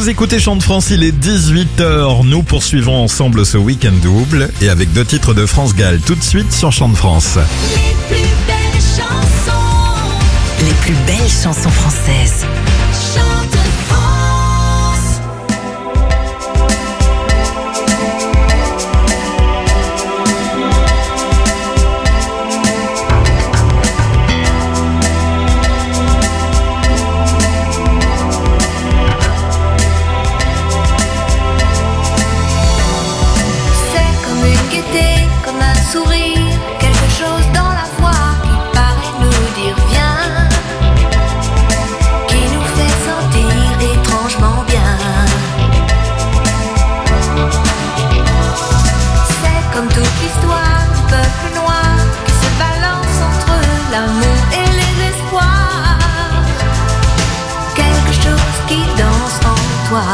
Vous écoutez Chant de France, il est 18h. Nous poursuivons ensemble ce week-end double et avec 2 titres de France Gall tout de suite sur Chant de France. Les plus belles chansons. Les plus belles chansons françaises. Chant de France. C'est comme une gaieté, comme un sourire, quelque chose dans la voix qui paraît nous dire viens, qui nous fait sentir étrangement bien. C'est comme toute l'histoire du peuple noir qui se balance entre l'amour et les espoirs, quelque chose qui danse en toi.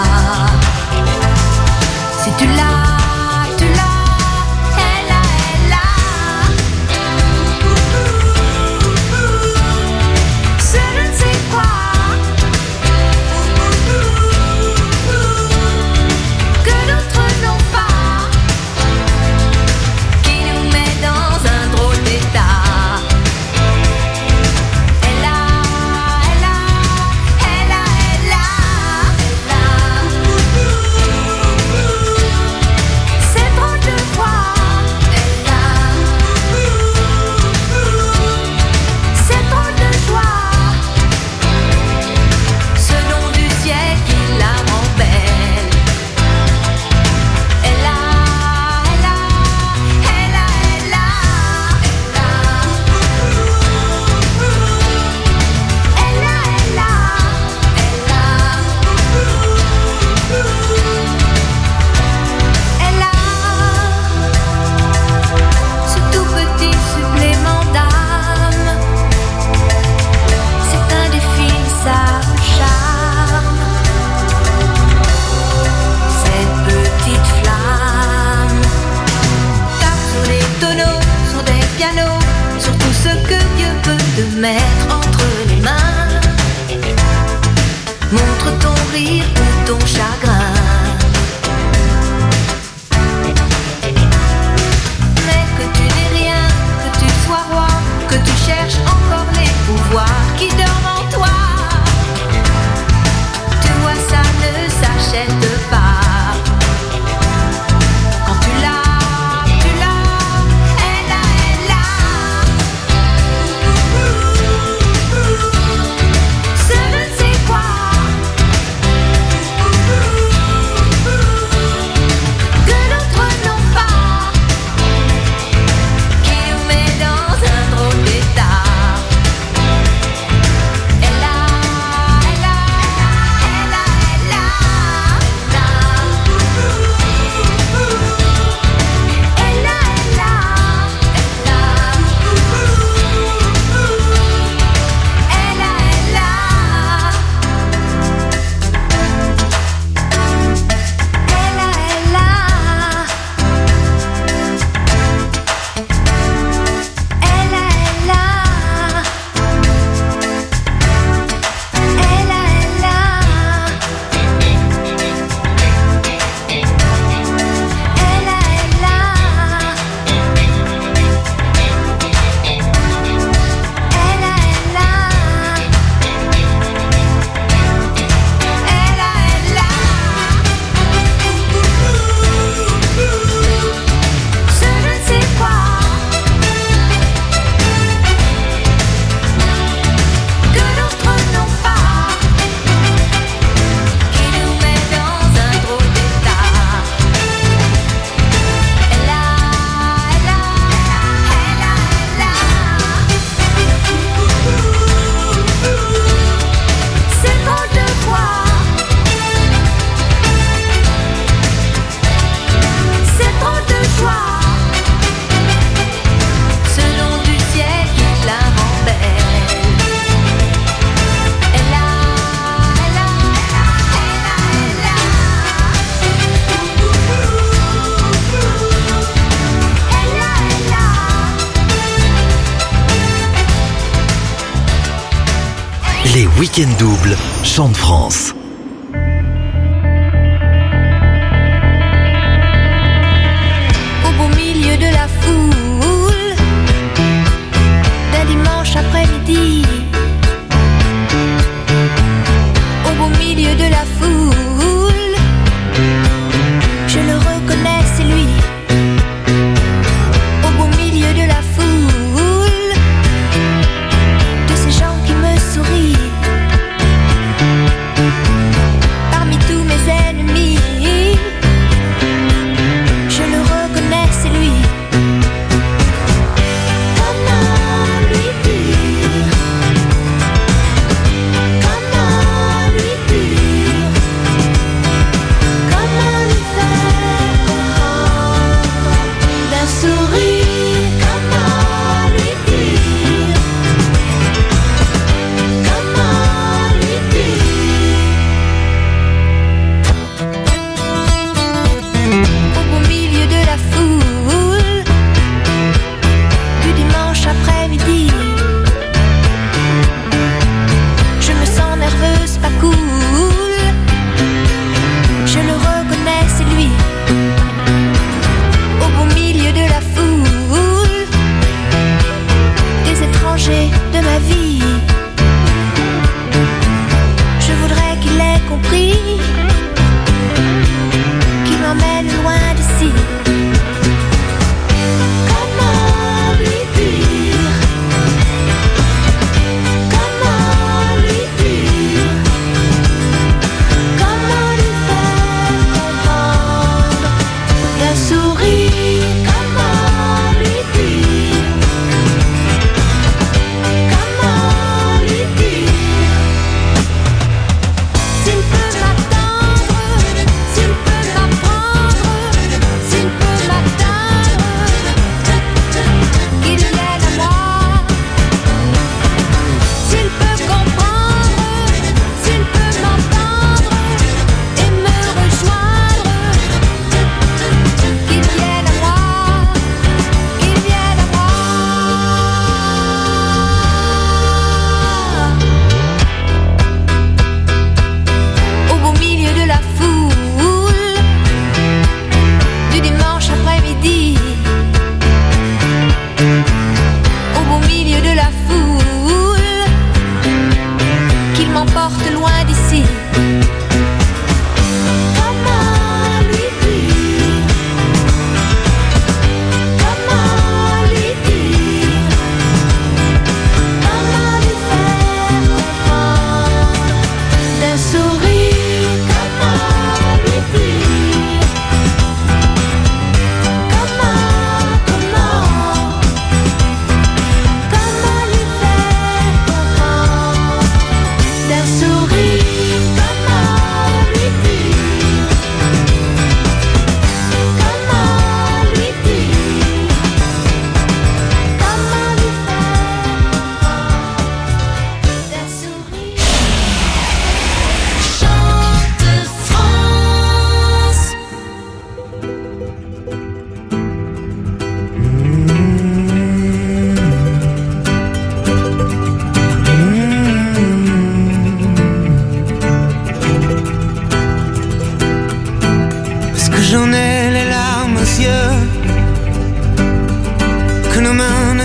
Si tu l'as, tu l'as, elle a, elle a. C'est je ne sais quoi que d'autres n'ont pas, qui nous met dans un drôle d'état. Elle a, elle a, elle a, elle a, elle a. C'est trop de fois, elle a. C'est trop de joie, ce nom du ciel qui la rend belle. Elle a, elle a, elle a, elle a, elle a. Elle a, elle a, elle a. Elle a ce tout petit supplément d'âme, c'est indéfinissable charme, cette petite flamme tape sur des tonneaux, sur des pianos, sur tout ce que Dieu peut te mettre entre les mains. Montre ton rire ou ton chagrin. Mais que tu n'aies rien, que tu sois roi, que tu cherches encore les pouvoirs qui dorment en toi. Tu vois, ça ne s'achète pas. Quand tu l'as, elle a, elle a. Ce je ne sais quoi que d'autres n'ont pas, qui nous met dans un drôle d'état. Elle a, elle a, elle a, elle a, elle a. Elle a, elle a, elle a. Elle a, elle a. Elle a, elle a. Elle a, elle a. Elle a, elle a. Elle a, elle a. Elle a, elle a. Elle a, elle a. Ce je ne sais quoi que d'autres n'ont pas, qui nous met dans un drôle d'état. Elle a, elle a, elle a, elle a. C'est trop de fois, c'est trop de joie, ce nom du ciel qui la rend belle. Elle a, elle a, elle a, elle a. Elle a, elle a. Les week-ends doubles Chant de France.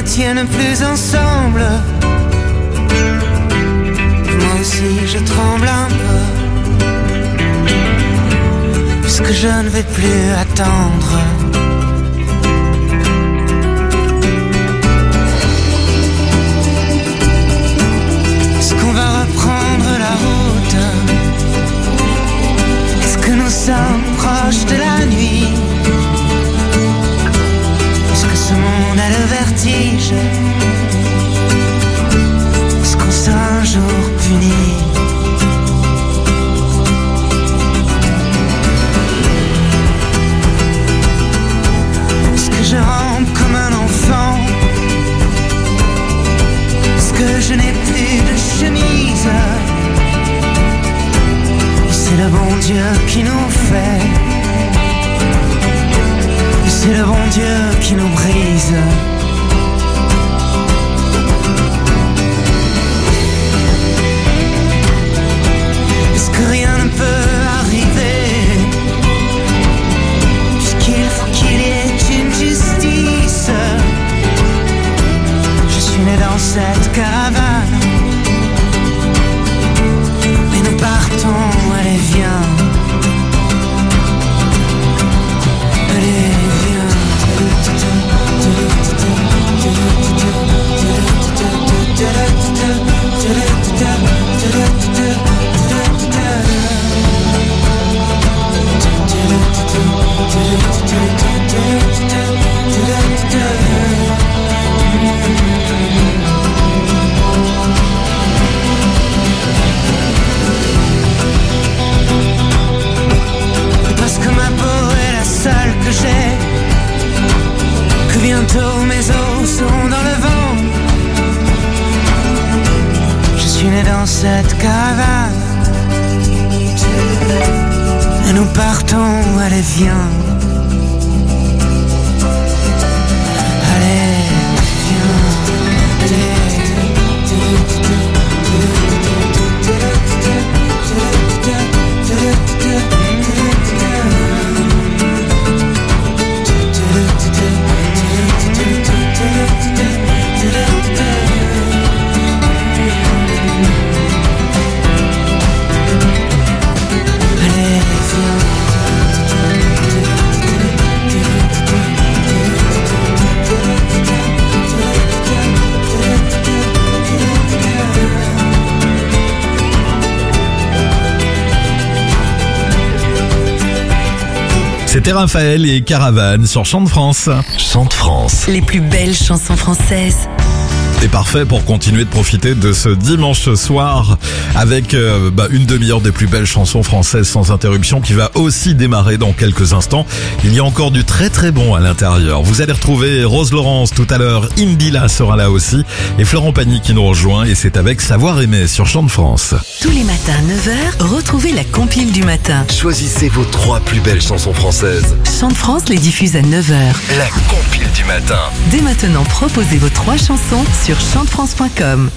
tienne plus ensemble. Moi aussi je tremble un peu, puisque je ne vais plus attendre. Est-ce qu'on va reprendre la route? Est-ce que nous sommes proches de la nuit? Est-ce que ce monde a le vertige? Est-ce qu'on sera un jour puni? Est-ce que je rampe comme un enfant? Est-ce que je n'ai plus de chemise? C'est le bon Dieu qui nous fait, c'est le bon Dieu qui nous brise. Est-ce que rien ne peut arriver, puisqu'il faut qu'il y ait une justice? Je suis né dans cette caravane, et nous partons, allez viens. Allez viens. Parce que ma peau est la seule que j'ai, que bientôt mes os sont dans le vent. Je suis né dans cette caravane, et nous partons, allez viens. Allez viens. C'était Raphaël et Caravane sur Chant de France. Chant de France. Les plus belles chansons françaises. C'est parfait pour continuer de profiter de ce dimanche soir avec une demi-heure des plus belles chansons françaises sans interruption qui va aussi démarrer dans quelques instants. Il y a encore du très très bon à l'intérieur. Vous allez retrouver Rose Laurence tout à l'heure, Indila sera là aussi et Florent Pagny qui nous rejoint et c'est avec Savoir aimer sur Chant de France. Tous les matins à 9h, retrouvez la compile du matin. Choisissez vos 3 plus belles chansons françaises. Chant de France les diffuse à 9h. La compile du matin. Dès maintenant, proposez vos 3 chansons sur chantefrance.com.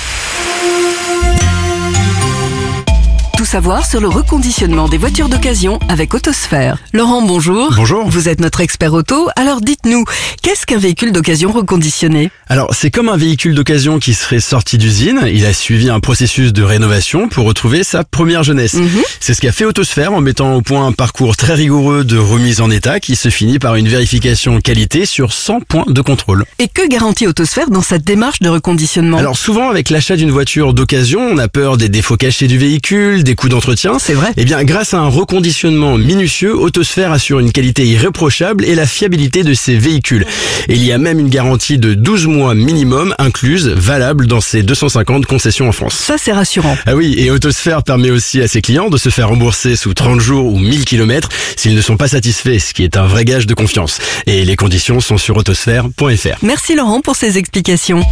Tout savoir sur le reconditionnement des voitures d'occasion avec Autosphère. Laurent, bonjour. Bonjour. Vous êtes notre expert auto, alors dites-nous, qu'est-ce qu'un véhicule d'occasion reconditionné? Alors, c'est comme un véhicule d'occasion qui serait sorti d'usine. Il a suivi un processus de rénovation pour retrouver sa première jeunesse. C'est ce qu'a fait Autosphère en mettant au point un parcours très rigoureux de remise en état qui se finit par une vérification qualité sur 100 points de contrôle. Et que garantit Autosphère dans sa démarche de reconditionnement? Alors souvent, avec l'achat d'une voiture d'occasion, on a peur des défauts cachés du véhicule, des coûts d'entretien. C'est vrai. Eh bien, grâce à un reconditionnement minutieux, Autosphère assure une qualité irréprochable et la fiabilité de ses véhicules. Et il y a même une garantie de 12 mois minimum incluse, valable dans ses 250 concessions en France. Ça, c'est rassurant. Ah oui, et Autosphère permet aussi à ses clients de se faire rembourser sous 30 jours ou 1000 km s'ils ne sont pas satisfaits, ce qui est un vrai gage de confiance. Et les conditions sont sur autosphère.fr. Merci Laurent pour ces explications.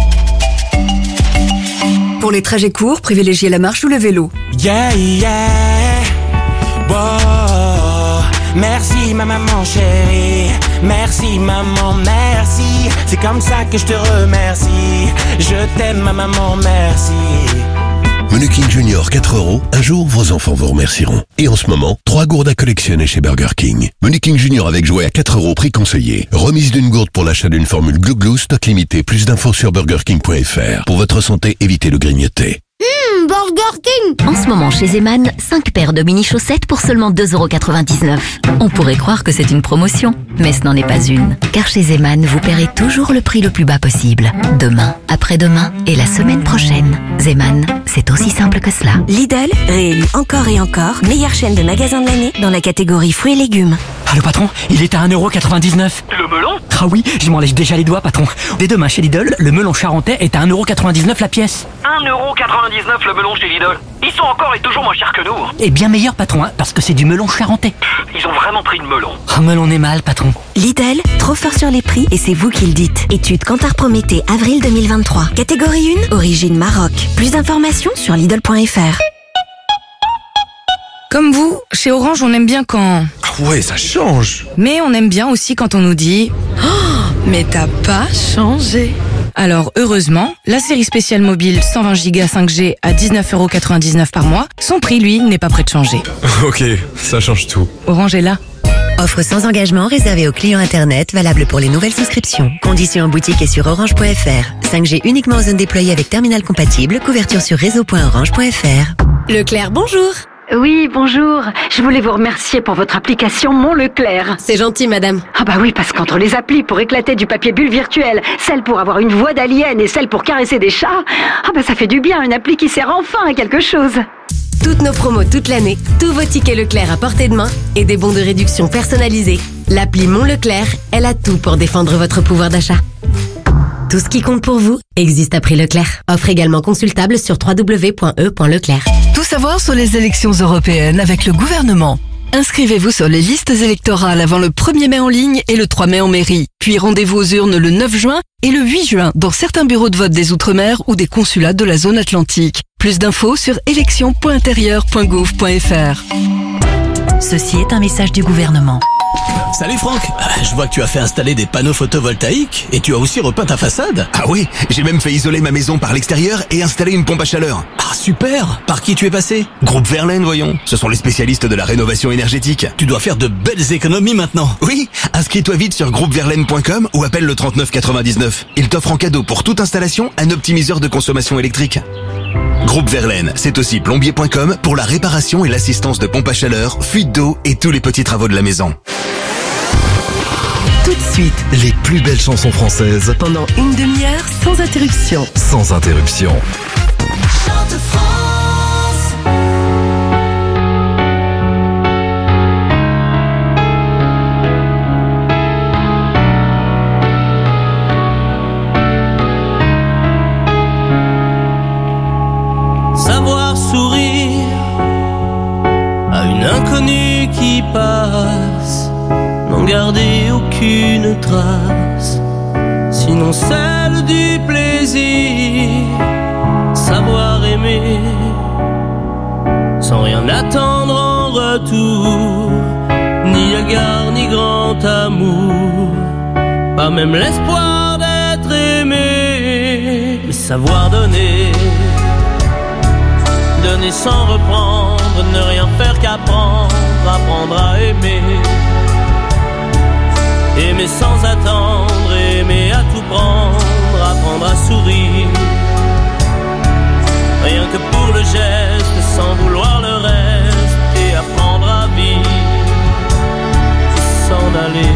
Pour les trajets courts, privilégiez la marche ou le vélo. Yeah, yeah. Wow. Merci ma maman chérie. Merci maman, merci. C'est comme ça que je te remercie. Je t'aime ma maman, merci. Menu King Junior 4 €, un jour vos enfants vous remercieront. Et en ce moment, 3 gourdes à collectionner chez Burger King. Menu King Junior avec jouet à 4 €, prix conseillé. Remise d'une gourde pour l'achat d'une formule Glouglou, stock limité. Plus d'infos sur burgerking.fr. Pour votre santé, évitez le grignoter. Burger King! En ce moment chez Zeman, 5 paires de mini-chaussettes pour seulement 2,99 €. On pourrait croire que c'est une promotion, mais ce n'en est pas une. Car chez Zeman, vous paierez toujours le prix le plus bas possible. Demain, après-demain et la semaine prochaine. Zeman, c'est aussi simple que cela. Lidl, réélu encore et encore, meilleure chaîne de magasins de l'année dans la catégorie fruits et légumes. Ah, le patron, il est à 1,99 €. Le melon? Ah oui, je m'en lèche déjà les doigts, patron. Dès demain chez Lidl, le melon charentais est à 1,99 € la pièce. 1,99 € le melon chez Lidl. Ils sont encore et toujours moins chers que nous. Et bien meilleur, patron, hein, parce que c'est du melon charentais. Ils ont vraiment pris le melon. Ah, melon est mal, patron. Lidl, trop fort sur les prix et c'est vous qui le dites. Étude Kantar Prométhée, avril 2023. Catégorie 1, origine Maroc. Plus d'informations sur Lidl.fr. Comme vous, chez Orange, on aime bien quand... Ah ouais, ça change. Mais on aime bien aussi quand on nous dit « Oh, mais t'as pas changé !» Alors, heureusement, la série spéciale mobile 120 Go 5G à 19,99 € par mois, son prix, lui, n'est pas prêt de changer. Ok, ça change tout. Orange est là. Offre sans engagement réservée aux clients Internet, valable pour les nouvelles souscriptions. Conditions en boutique et sur orange.fr. 5G uniquement en zone déployée avec terminal compatible, couverture sur réseau.orange.fr. Leclerc, bonjour. Oui, bonjour. Je voulais vous remercier pour votre application Mon Leclerc. C'est gentil, madame. Ah bah oui, parce qu'entre les applis pour éclater du papier bulle virtuel, celle pour avoir une voix d'alien et celle pour caresser des chats, ah bah ça fait du bien, une appli qui sert enfin à quelque chose. Toutes nos promos toute l'année, tous vos tickets Leclerc à portée de main et des bons de réduction personnalisés. L'appli Mon Leclerc, elle a tout pour défendre votre pouvoir d'achat. Tout ce qui compte pour vous existe à prix Leclerc. Offre également consultable sur www.e.leclerc. Tout savoir sur les élections européennes avec le gouvernement. Inscrivez-vous sur les listes électorales avant le 1er mai en ligne et le 3 mai en mairie. Puis rendez-vous aux urnes le 9 juin et le 8 juin dans certains bureaux de vote des Outre-mer ou des consulats de la zone atlantique. Plus d'infos sur élections.intérieur.gouv.fr. Ceci est un message du gouvernement. Salut Franck, je vois que tu as fait installer des panneaux photovoltaïques et tu as aussi repeint ta façade. Ah oui, j'ai même fait isoler ma maison par l'extérieur et installer une pompe à chaleur. Ah super, par qui tu es passé? Groupe Verlaine, voyons. Ce sont les spécialistes de la rénovation énergétique. Tu dois faire de belles économies maintenant. Oui, inscris-toi vite sur groupeverlaine.com ou appelle le 39 99. Ils t'offrent en cadeau pour toute installation un optimiseur de consommation électrique. Groupe Verlaine, c'est aussi plombier.com pour la réparation et l'assistance de pompes à chaleur, fuite d'eau et tous les petits travaux de la maison. Tout de suite, Les plus belles chansons françaises pendant une demi-heure sans interruption. sans interruption. Chante France. Savoir sourire à une inconnue qui passe, n'en garder aucune trace, sinon celle du plaisir. Savoir aimer sans rien attendre en retour, ni égard ni grand amour, pas même l'espoir d'être aimé. Mais savoir donner, donner sans reprendre, ne rien faire qu'apprendre, apprendre à aimer. Aimer sans attendre, aimer à tout prendre, apprendre à sourire. Rien que pour le geste, sans vouloir le reste, et apprendre à vivre, et s'en aller.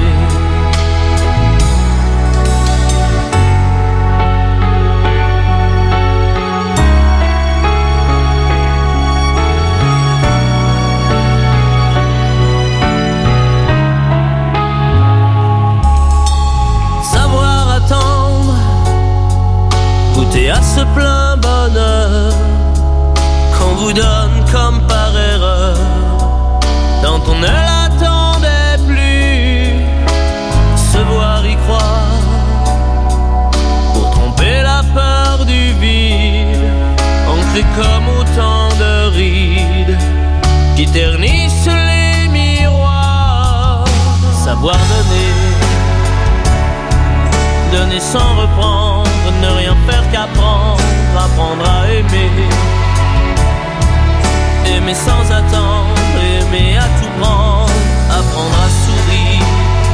Goûter à ce plein bonheur qu'on vous donne comme par erreur, tant on ne l'attendait plus. Se voir y croire pour tromper la peur du vide, ancré comme autant de rides qui ternissent les miroirs. Savoir donner, donner sans reprendre, ne rien faire qu'apprendre, apprendre à aimer. Aimer sans attendre, aimer à tout prendre, apprendre à sourire.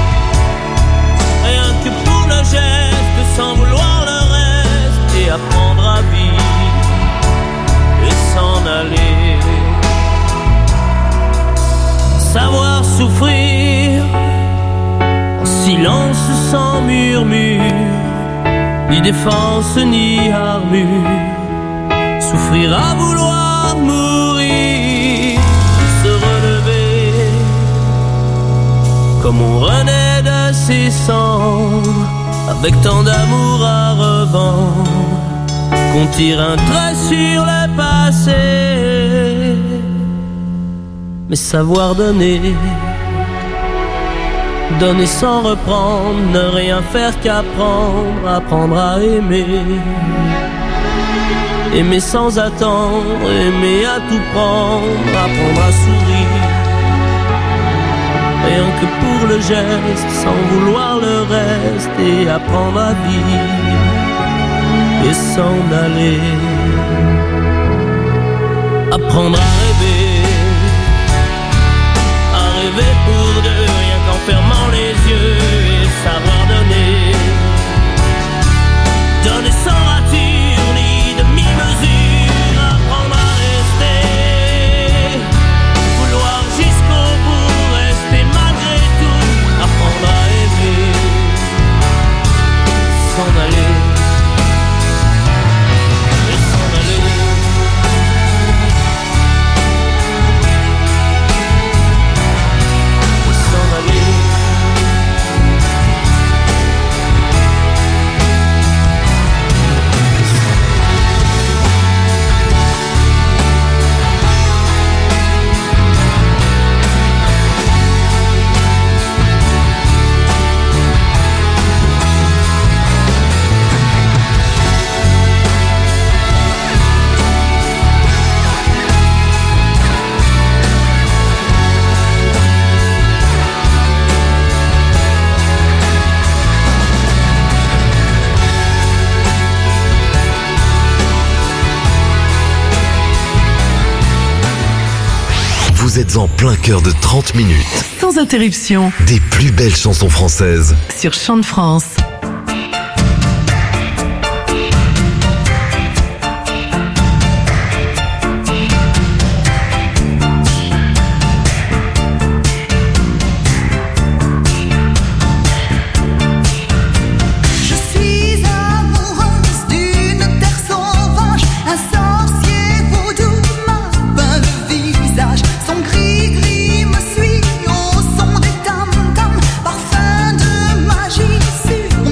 Rien que pour le geste, sans vouloir le reste, et apprendre à vivre et s'en aller. Savoir souffrir en silence sans murmure, ni défense ni armure. Souffrir à vouloir mourir, se relever comme on renaît de ses cendres, avec tant d'amour à revendre qu'on tire un trait sur le passé. Mais savoir donner, donner sans reprendre, ne rien faire qu'apprendre, apprendre à aimer. Aimer sans attendre, aimer à tout prendre, apprendre à sourire. Rien que pour le geste, sans vouloir le reste, et apprendre à vivre et s'en aller. Apprendre à rêver pour deux, rien qu'en fermant les yeux, et savoir donner, donner sans rature ni demi-mesure, apprendre à rester, vouloir jusqu'au bout, rester malgré tout, apprendre à aimer, s'en aller, et s'en aller. Vous êtes en plein cœur de 30 minutes. Sans interruption. Des plus belles chansons françaises. Sur Chant de France. Parfum de magie sur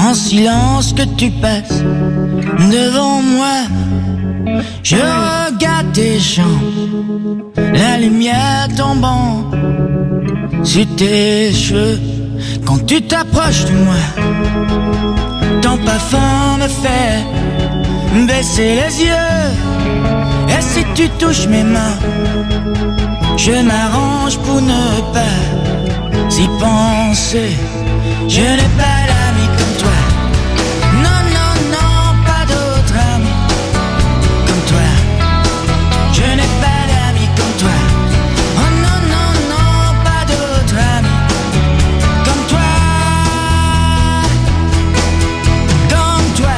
en silence que tu passes devant moi. Je regarde tes jambes, la lumière tombant sur tes cheveux. Quand tu t'approches de moi, ton parfum me fait baisser les yeux. Et si tu touches mes mains, je m'arrange pour ne pas y penser. Je n'ai pas d'ami comme toi. Non, non, non, pas d'autre ami comme toi. Je n'ai pas d'ami comme toi. Oh non, non, non, pas d'autre ami comme toi. Comme toi.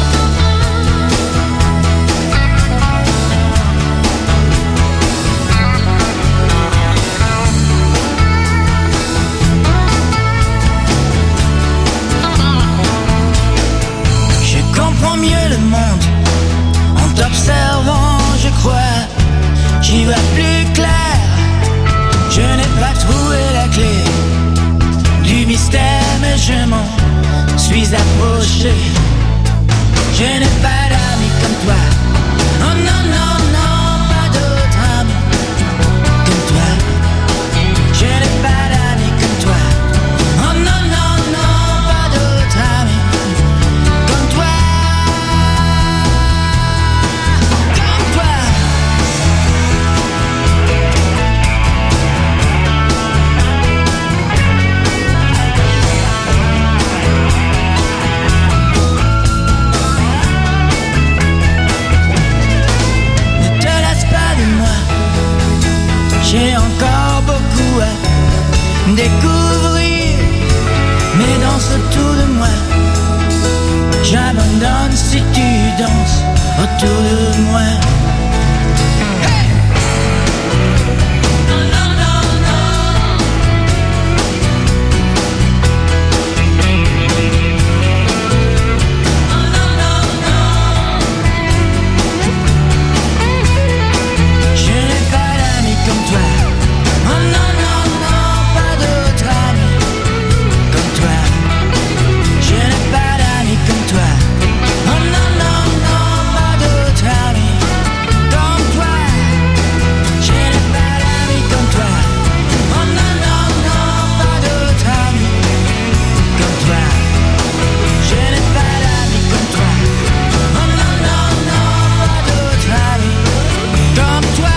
Je comprends mieux le monde en t'observant, je crois. J'y vois plus clair. Je n'ai pas trouvé la clé du mystère, mais je m'en suis approché. Je n'ai pas d'amis comme toi. Oh non, non, non, pas d'autre ami comme toi. Je n'ai pas d'amis comme toi. Oh non, non, non, pas d'autre ami comme toi. Comme toi. Ne te lasse pas de moi. J'ai encore beaucoup à découvrir. Mais danse autour de moi. J'abandonne si tu danses autour de moi. Je n'ai pas d'amis comme toi. Oh non, non, non, pas d'autre ami comme toi. Je n'ai pas d'amis comme toi. Oh non, non, non, pas d'autre ami comme toi. Je n'ai pas d'amis comme toi. Oh non, non, non, pas d'autre ami comme toi. Je n'ai pas d'amis comme toi. Oh non, non, non, pas d'autre ami comme toi.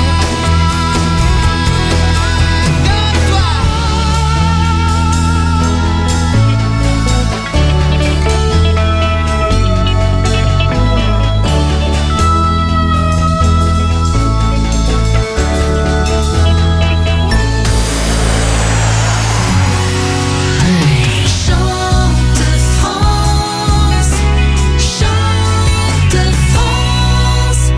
Chante France, chante France.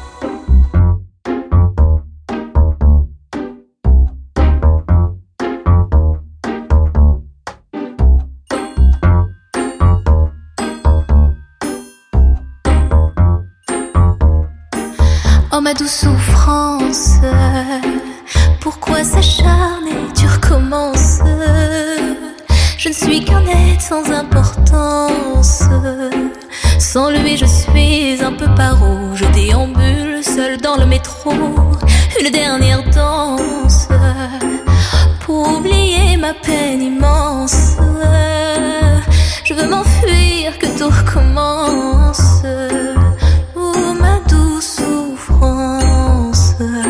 Oh ma douce souffrance, pourquoi s'acharner, tu recommences. Je ne suis qu'un être sans importance. Sans lui je suis un peu paro. Je déambule seul dans le métro. Une dernière danse pour oublier ma peine immense. Je veux m'enfuir, que tout recommence. Oh ma douce souffrance.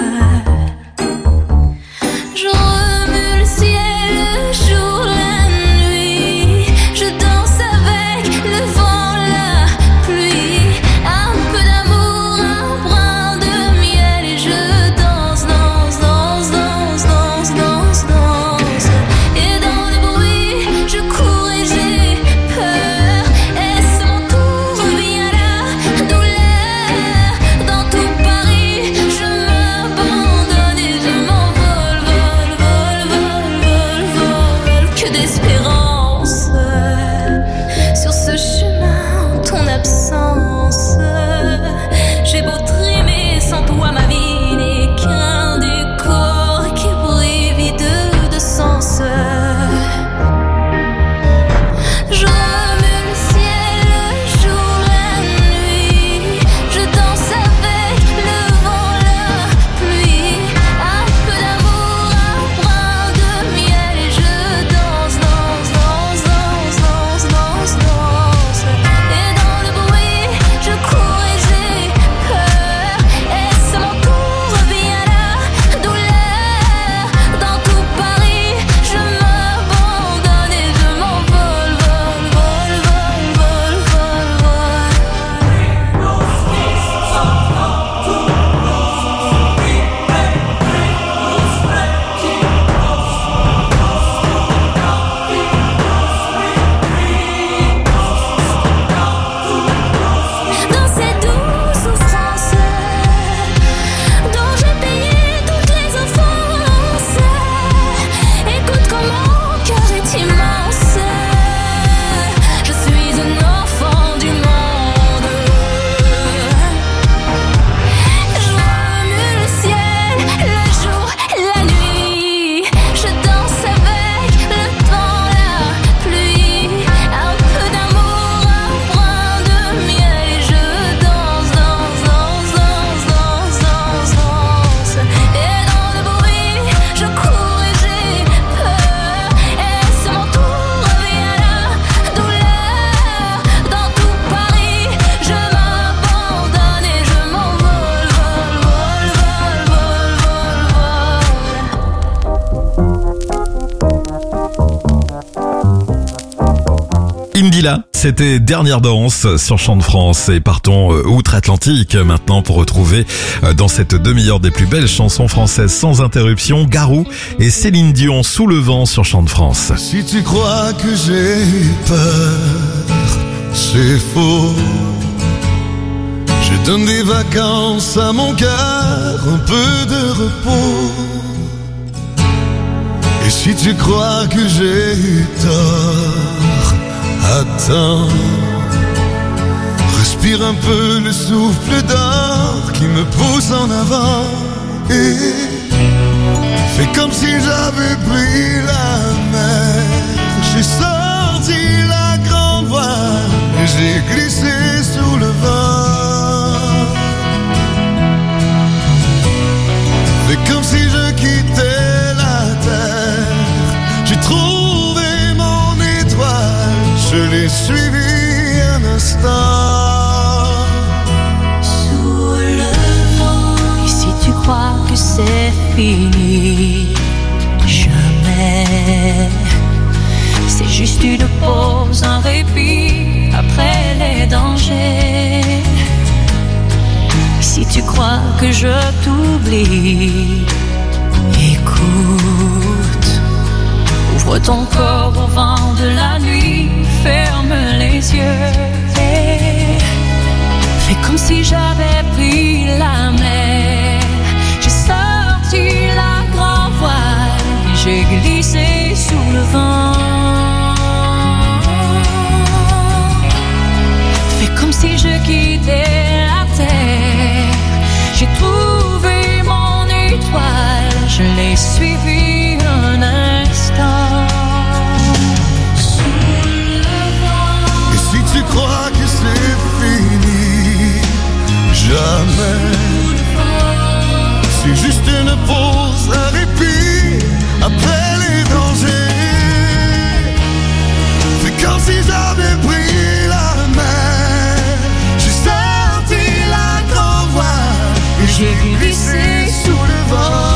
Je remue le ciel, le jour, la nuit. Je danse avec le vent, la pluie. Un peu d'amour, un brin de miel. Et je danse, danse, danse, danse, danse, danse, danse. Et dans le bruit, je cours et j'ai peur. Lingila, c'était Dernière danse sur Chant de France et partons outre-Atlantique maintenant pour retrouver dans cette demi-heure des plus belles chansons françaises sans interruption, Garou et Céline Dion sous le vent sur Chant de France. Si tu crois que j'ai peur, c'est faux. Je donne des vacances à mon cœur, un peu de repos. Et si tu crois que j'ai eu tort, attends, respire un peu le souffle d'or qui me pousse en avant et fais comme si j'avais pris la mer. J'ai sorti la grande voile et j'ai glissé sous le vent. Fais comme si je quittais la terre. J'ai trouvé mon étoile, je l'ai suivi un instant. Sous le vent. Et si tu crois que c'est fini, jamais. C'est juste une pause, un répit après les dangers. Et si tu crois que je t'oublie, écoute. Ouvre ton corps au vent de la nuit, ferme les yeux et fais comme si j'avais pris la mer. J'ai sorti la grande voile et j'ai glissé sous le vent. Fais comme si je quittais la terre. J'ai trouvé mon étoile, je l'ai suivi un instant. Et si tu crois que c'est fini, jamais. C'est juste une pause, un répit après les dangers. C'est comme si j'avais pris la mer. J'ai sorti la grande voile et j'ai glissé sous le vent.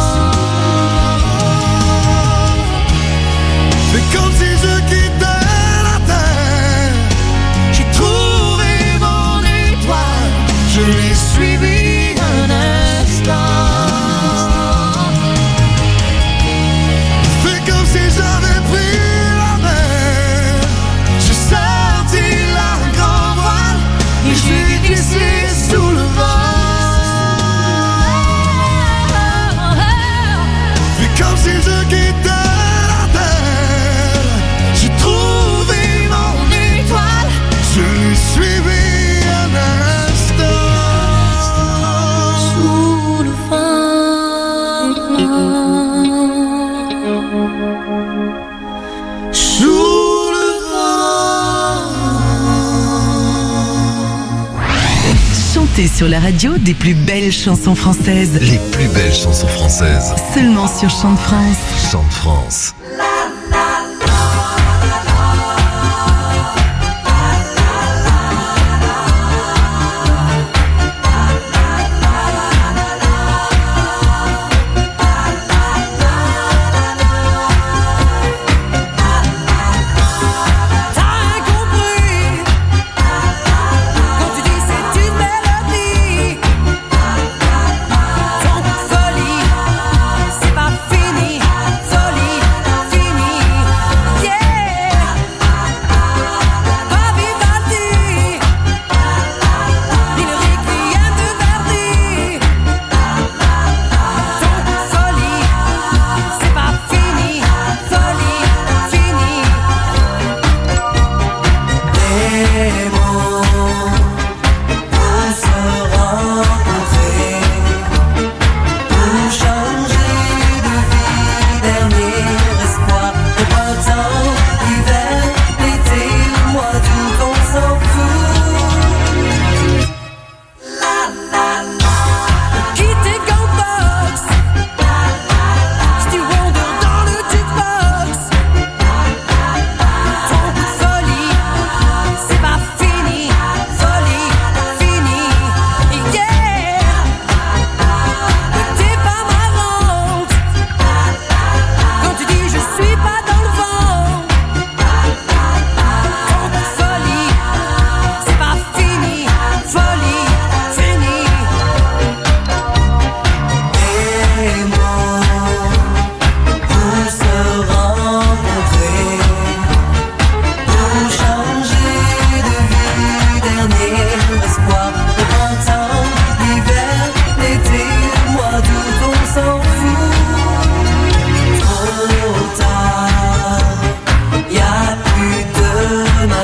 C'est comme si je quittais la terre. J'ai trouvé mon étoile, je l'ai suivi un instant. C'est comme si j'avais pris la mer. J'ai sorti la grande voile et j'ai glissé sous le vent. C'est comme si je quittais la terre. J'ai trouvé mon étoile, je l'ai suivi un instant. Sous le vent. Sous le vent. Chantez sur la radio des plus belles chansons françaises. Les plus belles chansons françaises. Seulement sur Chant de France. Chant de France. T'as compris quand tu dis c'est une mélodie. Ton folie, c'est pas fini. Folie,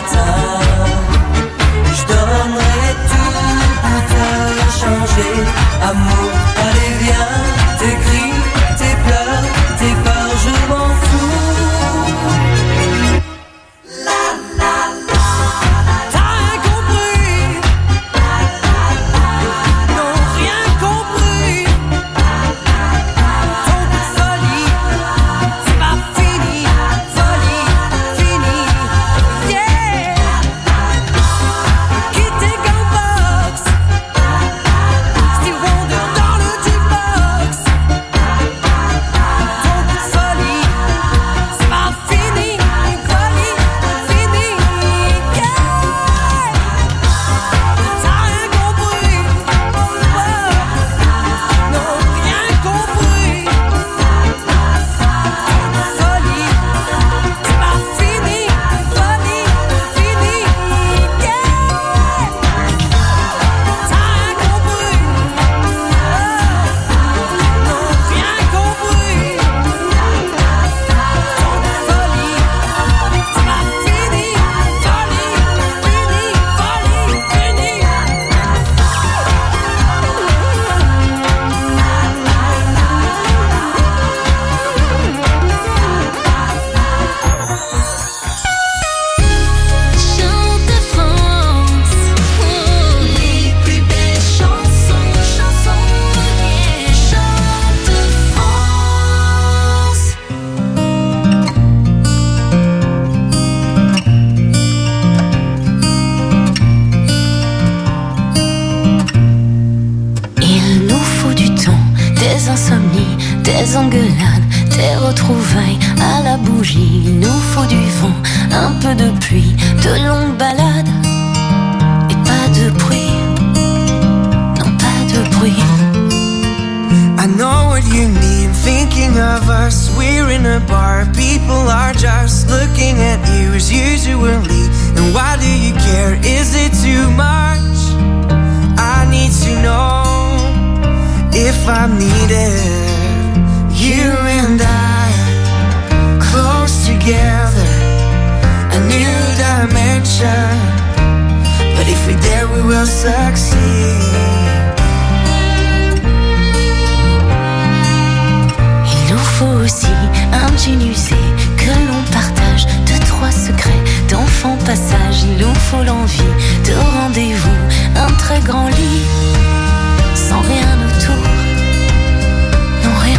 matin. Je donnerai tout pour te changer. Amour, allez viens, tes cris, tes pleurs, tes peurs, je m'en fous. La la la, t'as rien compris. Non, rien compris. Ton folie, c'est pas fini. Folie, fini, yeah. Quitte tes gants-box, Stevie Wonder dans le jukebox. Ton folie, c'est pas fini. Folie, fini, yeah. T'as rien compris. Non, rien compris. Folie, c'est pas fini. Folie, fini, yeah. T'as rien compris. Non, rien compris. Folie, c'est pas fini. Folie, fini, folie, fini. Chante France, les plus belles chansons, yeah. Chante France. Il nous faut du temps, des insomnies, des engueulades, des retrouvailles à la bougie. Il nous faut du vent, un peu de pluie, de longues balades et pas de bruit. Non, pas de bruit. I know what you need, thinking of us. We're in a bar, people are just looking at you as usually. And why do you care? Is it too much? I need to know if I'm needed. You and I, close together, a new dimension. But if we're there, we will succeed. Il nous faut aussi un jean usé que l'on partage, deux, trois secrets d'enfant passage. Il nous faut l'envie de rendez-vous, un très grand lit, sans rien autour, non rien.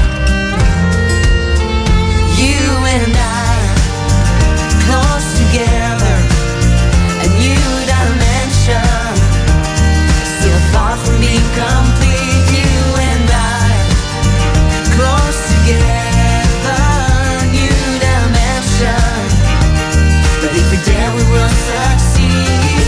You and I, close together, a new dimension. Still far from being complete. You and I, close together, new dimension. But if we're there, we will succeed.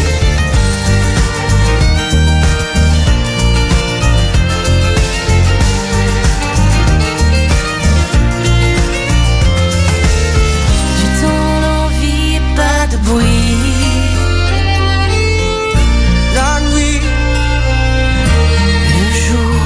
Du temps, l'envie et pas de bruit. La nuit, Le jour,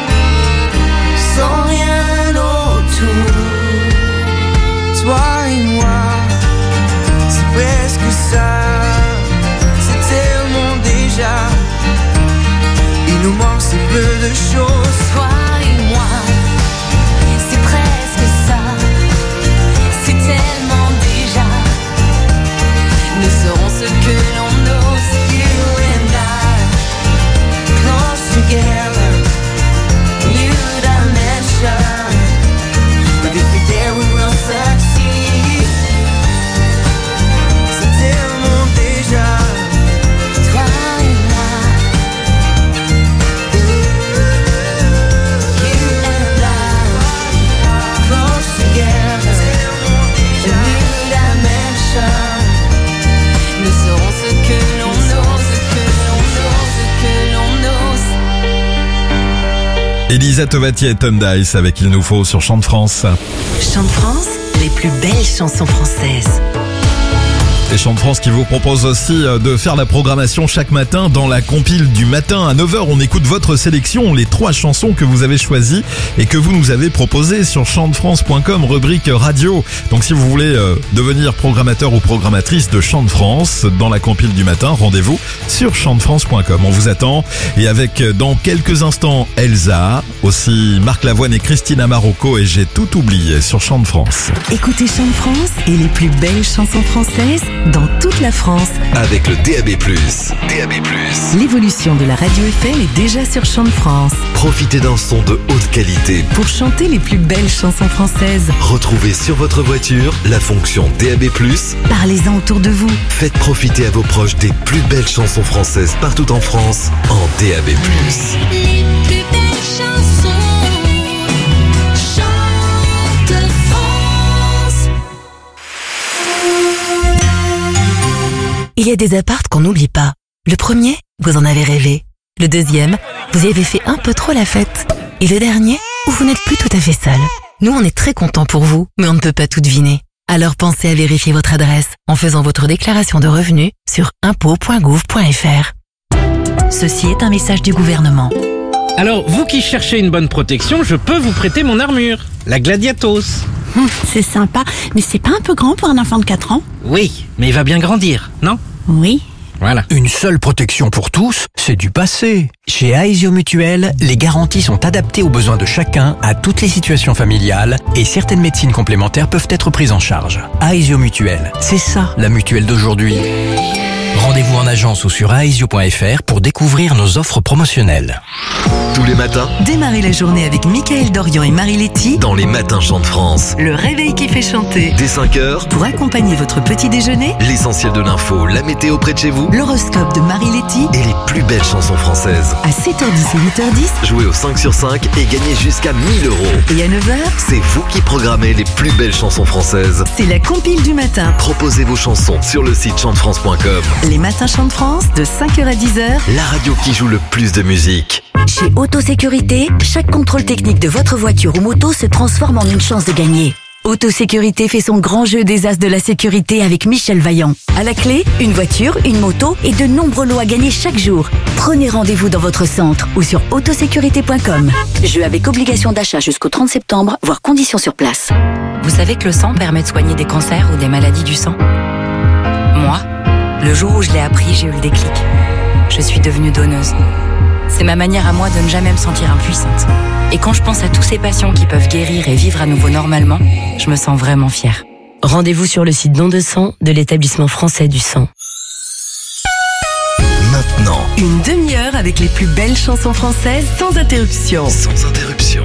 sans rien autour. Toi et moi, c'est presque ça. C'est tellement déjà. Il nous manque si peu de choses. toi et moi, c'est presque ça. C'est tellement déjà. Nous serons ce que l'on ose. You and I, close together, new dimension. But if we're there, we will succeed. C'est tellement déjà. Toi et moi, You and I, close together, a new dimension. nous serons ce que l'on ose, ce que l'on ose, ce que l'on ose. Elisa Tovati et Tom Dice avec Il nous faut sur Chant de France. Chant de France, les plus belles chansons françaises. Et Chante France qui vous propose aussi de faire la programmation chaque matin dans la compile du matin à 9h. On écoute votre sélection, les 3 chansons que vous avez choisies et que vous nous avez proposées sur chantefrance.com, rubrique radio. Donc si vous voulez devenir programmateur ou programmatrice de Chante France dans la compile du matin, rendez-vous sur chantefrance.com. On vous attend. Et avec dans quelques instants Elsa, aussi Marc Lavoine et Christina Marocco et J'ai tout oublié sur Chante France. Écoutez Chante France et les plus belles chansons françaises dans toute la France. Avec le DAB+. DAB+. L'évolution de la radio FM est déjà sur Chante France. Profitez d'un son de haute qualité. Pour chanter les plus belles chansons françaises. Retrouvez sur votre voiture la fonction DAB+. Parlez-en autour de vous. Faites profiter à vos proches des plus belles chansons françaises partout en France en DAB+. Les plus belles chansons. Chante France. Il y a des apparts qu'on n'oublie pas. Le premier, vous en avez rêvé. Le deuxième, vous y avez fait un peu trop la fête. Et le dernier, où vous n'êtes plus tout à fait seul. Nous, on est très contents pour vous, mais on ne peut pas tout deviner. Alors pensez à vérifier votre adresse en faisant votre déclaration de revenus sur impôts.gouv.fr. Ceci est un message du gouvernement. Alors, vous qui cherchez une bonne protection, je peux vous prêter mon armure, la Gladiatos. C'est sympa, mais c'est pas un peu grand pour un enfant de 4 ans? Oui, mais il va bien grandir, non? Oui. Voilà. Une seule protection pour tous, c'est du passé. Chez Aesio Mutuel, les garanties sont adaptées aux besoins de chacun, à toutes les situations familiales, et certaines médecines complémentaires peuvent être prises en charge. Aesio Mutuel, c'est ça la mutuelle d'aujourd'hui. Rendez-vous en agence ou sur aesio.fr pour découvrir nos offres promotionnelles. Tous les matins, Démarrez la journée avec Mickaël Dorian et Marie Letty dans les matins Chante France. Le réveil qui fait chanter. Dès 5h, Pour accompagner votre petit déjeuner, l'essentiel de l'info, la météo près de chez vous l'horoscope de Marie Letty et les plus belles chansons françaises. à 7h10 et 8h10 Jouez au 5 sur 5 et gagnez jusqu'à 1000 €. et à 9h, C'est vous qui programmez les plus belles chansons françaises. c'est la compile du matin. Proposez vos chansons sur le site chantefrance.com. Les matins Chante France de 5h à 10h. La radio qui joue le plus de musique. Chez Autosécurité, chaque contrôle technique de votre voiture ou moto se transforme en une chance de gagner. Autosécurité fait son grand jeu des as de la sécurité avec Michel Vaillant. À la clé, une voiture, une moto et de nombreux lots à gagner chaque jour. Prenez rendez-vous dans votre centre ou sur autosécurité.com. Jeu avec obligation d'achat jusqu'au 30 septembre, voire conditions sur place. Vous savez que le sang permet de soigner des cancers ou des maladies du sang? Moi, le jour où je l'ai appris, j'ai eu le déclic. Je suis devenue donneuse. C'est ma manière à moi de ne jamais me sentir impuissante. Et quand je pense à tous ces patients qui peuvent guérir et vivre à nouveau normalement, je me sens vraiment fière. Rendez-vous sur le site Don de sang de l'établissement français du sang. Maintenant, Une demi-heure avec les plus belles chansons françaises sans interruption. sans interruption.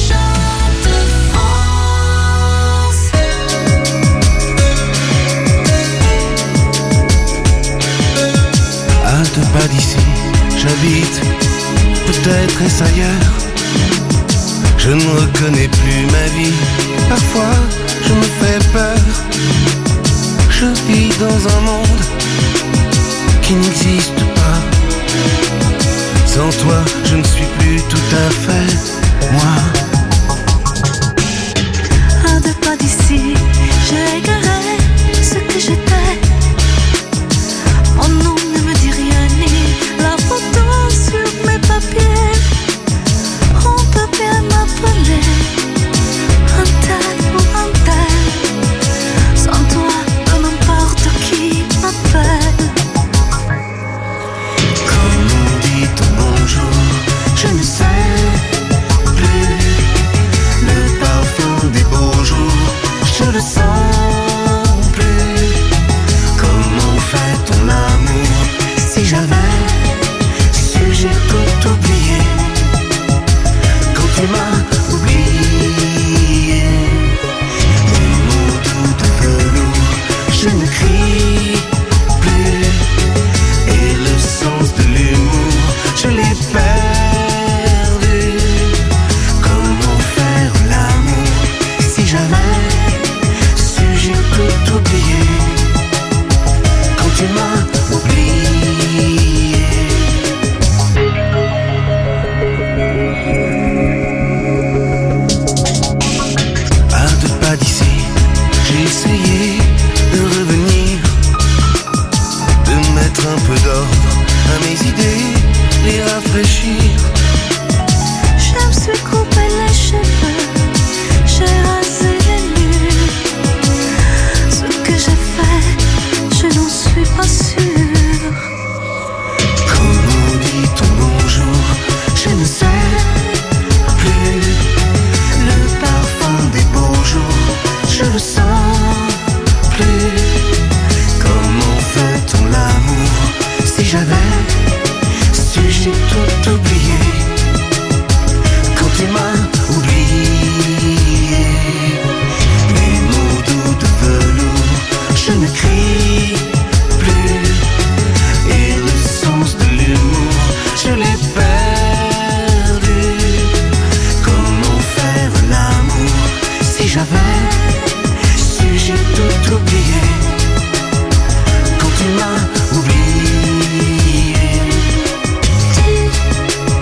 À 2 pas d'ici, j'habite, peut-être est-ce ailleurs. Je ne reconnais plus ma vie, parfois je me fais peur. Je vis dans un monde qui n'existe pas. Sans toi, je ne suis plus tout à fait moi. À 2 pas d'ici, je égarerai ce que j'étais. Mon nom ne me dit rien, ni la photo sur mes papiers. On peut bien m'appeler un tel ou un tel. Sans toi, peu n'importe qui m'appelle. Quand on dit ton bonjour, Je ne sais plus remettre un peu d'ordre à mes idées, les rafraîchir. Je me suis coupé les cheveux, j'ai rasé les murs. Ce que j'ai fait, je n'en suis pas sûre. Comment dit-on bonjour? Je ne sais plus. Le parfum des beaux jours, je le sens plus. Comment fait-on l'amour? Si j'avais su, j'ai tout oublié. Quand tu m'as oublié, mes mots doux de velours, je ne crie plus. Et le sens de l'humour, je l'ai perdu. Comment faire l'amour? Si j'avais su, j'ai tout oublié. Quand tu m'as oublié.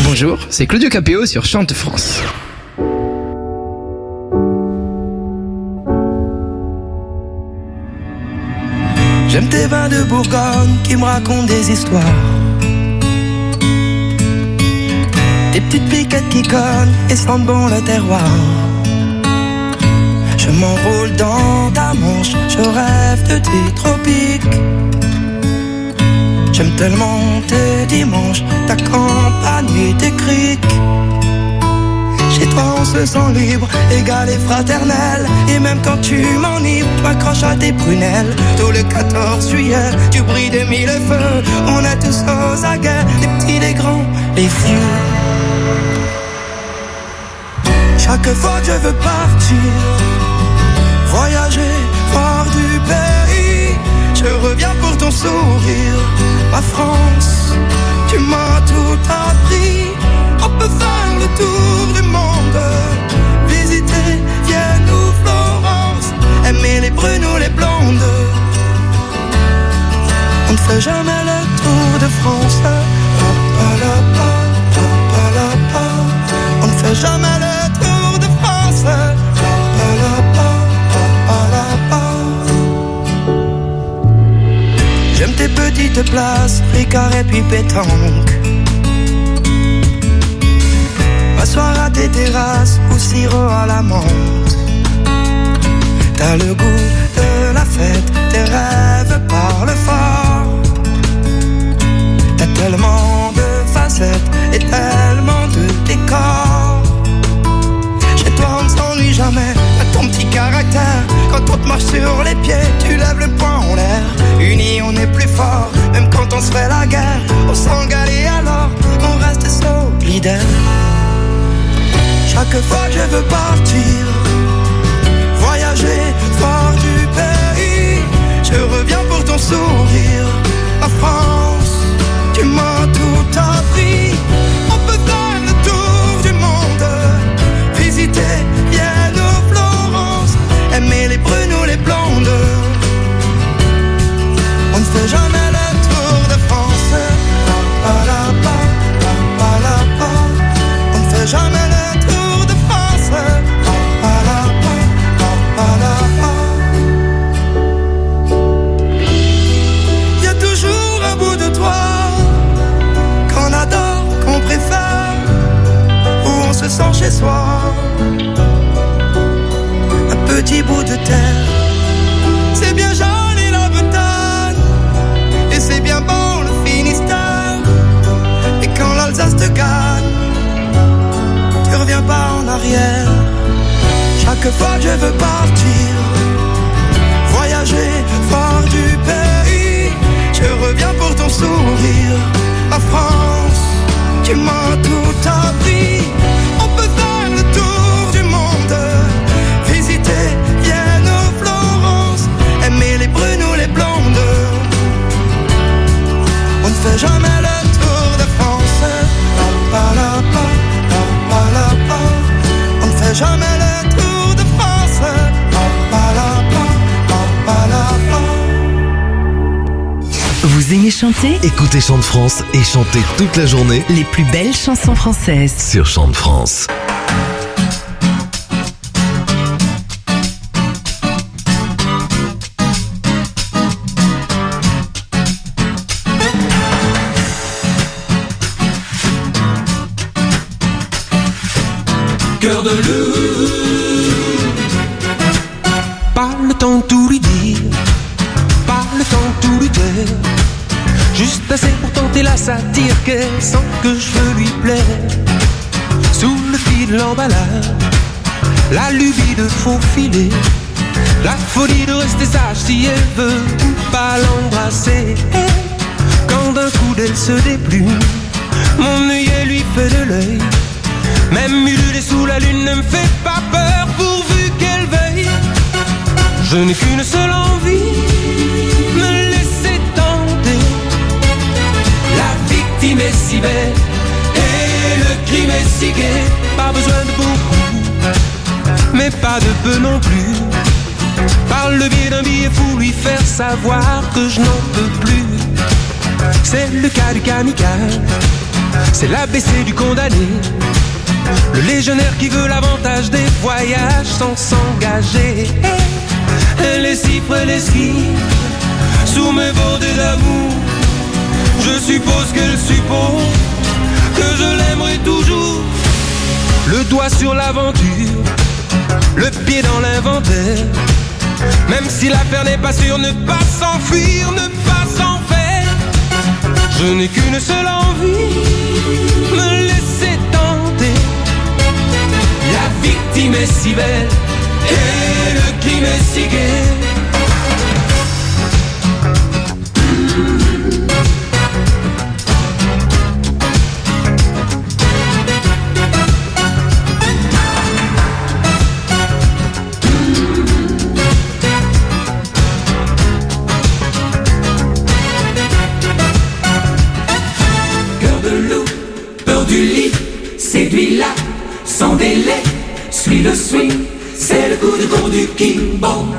Bonjour, c'est Claudio Capéo sur Chante France. J'aime tes vins de Bourgogne qui me racontent des histoires. Tes petites piquettes qui cognent et sentent bon le terroir. Je m'enroule dans ta manche, je rêve de tes tropiques. J'aime tellement tes dimanches, ta campagne et tes criques. Chez toi on se sent libre, égal et fraternel. Et même quand tu m'enivres, tu m'accroches à tes prunelles. Tout le 14 juillet, tu brilles de mille feux. On est tous aux aguets, les petits, les grands, les vieux. Chaque fois que je veux partir, voyager, voir du pays, je reviens pour ton sourire. Ma France, tu m'as tout appris. On peut faire le tour du monde, visiter Vienne ou Florence, aimer les brunes ou les blondes. On ne fait jamais le tour de France. On ne fait jamais le tour de France. J'aime tes petites places, Ricard et puis pétanque. M'asseoir à tes terrasses ou sirop à la menthe. T'as le goût de la fête, tes rêves parlent fort. T'as tellement de facettes et tellement de décors. Chez toi on ne s'ennuie jamais, t'as ton petit caractère. Quand on te marche sur les pieds, tu lèves le poing en l'air. Unis on est plus fort, même quand on se fait la guerre. On s'engale et alors on reste solidaire. Chaque fois que je veux partir, voyager, voir du pays, je reviens pour ton sourire. Ma France, tu m'as tout appris. On peut faire le tour du monde, visiter Vienne ou Florence, aimer les brunes ou les blondes. On ne fait jamais le tour de France. On ne fait jamais le tour de France. Il y a toujours un bout de toi qu'on adore, qu'on préfère, où on se sent chez soi. Un petit bout de terre, c'est bien joli la Bretagne, et c'est bien bon le Finistère. Et quand l'Alsace te gagne, tu reviens pas en arrière. Chaque fois que je veux partir, voyager, voir du pays, je reviens pour ton sourire. Ma France, tu m'as tout appris. On peut faire le tour du monde, visiter Vienne ou Florence, aimer les brunes ou les blondes. On ne fait jamais le tour de France. On ne fait jamais le tour de France. Vous aimez chanter? Écoutez Chante France et chantez toute la journée Les plus belles chansons françaises sur Chante France. Cœur de loup, pas le temps de tout lui dire, pas le temps de tout lui taire, juste assez pour tenter la satire qu'elle sent que je veux lui plaire. Sous le fil de l'emballage, la lubie de faufiler, la folie de rester sage si elle veut pas l'embrasser. Quand d'un coup d'elle se déplume, mon œillet lui fait de l'œil. Même ululer sous la lune ne me fait pas peur pourvu qu'elle veille. Je n'ai qu'une seule envie, me laisser tenter. La victime est si belle et le crime est si gai. Pas besoin de beaucoup, mais pas de peu non plus. Par le biais d'un billet fou, lui faire savoir que je n'en peux plus. C'est le cas du kamikaze, c'est l'ABC du condamné. Le légionnaire qui veut l'avantage des voyages sans s'engager. Elle les cifre, les skis sous mes bordées d'amour. Je suppose qu'elle suppose que je l'aimerai toujours. Le doigt sur l'aventure, le pied dans l'inventaire. Même si l'affaire n'est pas sûre, ne pas s'enfuir, ne pas s'en faire. Je n'ai qu'une seule envie, me laisser tenter. La victime est si belle et le crime est si gai. Séduis-la sans délai, suis le swing, c'est le coup de bourre du King Bong.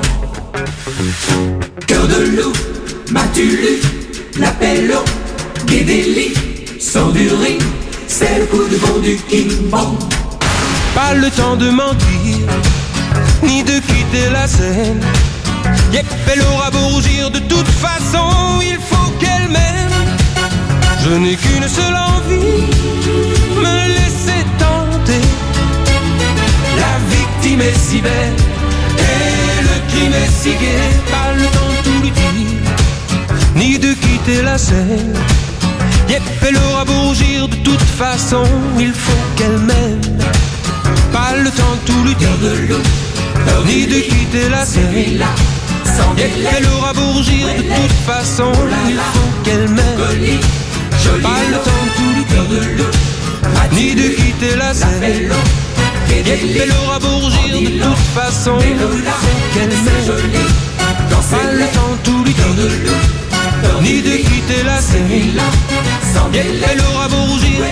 Cœur de loup, m'as-tu lu l'appel au Guédéli, sors du ring, c'est le coup de bourre du King Bong. Pas le temps de mentir, ni de quitter la scène. Yep, elle aura beau rougir, de toute façon, il faut qu'elle m'aime. Je n'ai qu'une seule envie, me laisser tenter. La victime est si belle et le crime est si gai. Pas le temps de tout lui dire, ni de quitter la scène. Yep, elle aura beau rougir, de toute façon, il faut qu'elle m'aime. Pas le temps de tout lui dire, ni de quitter la scène. Yep, elle aura beau rougir, de toute façon, il faut qu'elle m'aime. Pas le temps de tout lui dire, ni de quitter la scène. Elle aura beau rougir, de toute façon, il faut qu'elle m'aime. Pas le temps de tout lui dire, ni de quitter la scène. Elle aura beau rougir.